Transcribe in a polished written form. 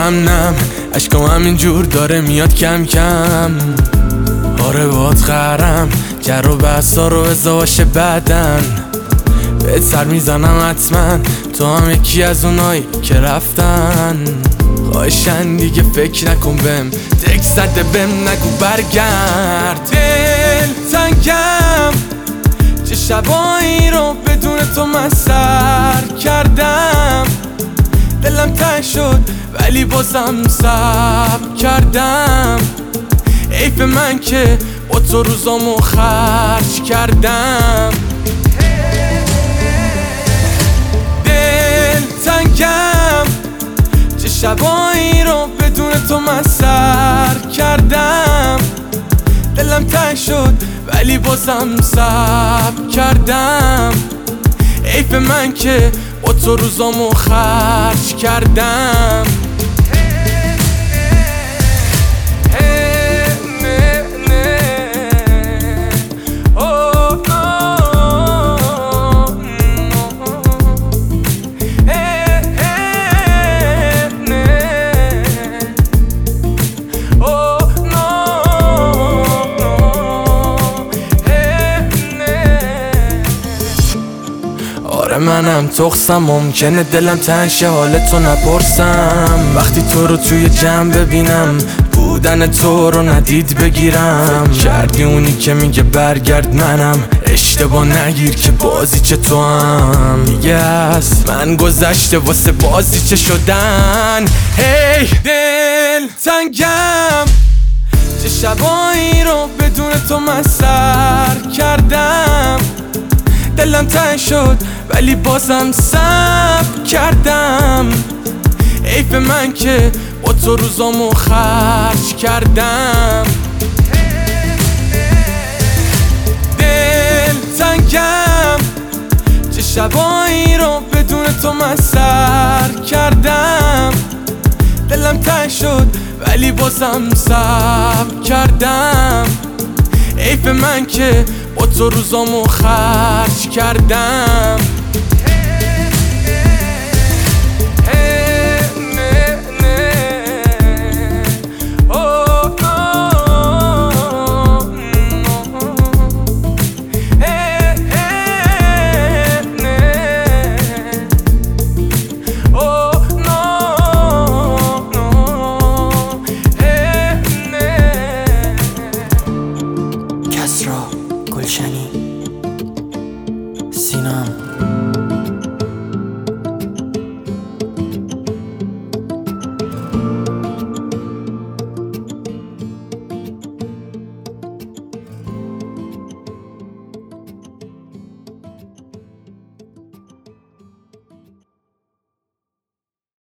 نم اشکام همینجور داره میاد کم کم. آره باد خرم جر و بحثا رو ازدواج بدن بهت سر میزنم حتما، تو هم یکی از اونایی که رفتن. خواهشن دیگه فکر نکن بهم، تک زده بهم نگو برگرد. دل تنگم چه شبایی رو بدون تو من سر کردم. دلم تنگ شد ولی بازم صبر کردم. حیف من که با تو روزامو خرج کردم. دل تنگم چه شبایی رو بدون تو من سر کردم. دلم تنگ شد ولی بازم صبر کردم. حیف من که با تو روزامو خرج کردم. منم تخصم ممکنه دلم تنگ شه حالتو نپرسم. وقتی تو رو توی جمع ببینم بودن تو رو ندید بگیرم. کردی اونی که میگه برگرد منم، اشتباه نگیر که بازی چه تو هم میگه است من گذشته واسه بازی چه شدن. هی دل تنگم چه شبایی رو بدون تو من سر کردم. دلم تنگ شد ولی بازم صبر کردم. حیف من که با تو روزامو خرج کردم. دل تنگم چه شبایی رو بدون تو من سر کردم. دلم تنگ شد ولی بازم صبر کردم. حیف من که با تو روزامو خرج کردم. گلشنی سینام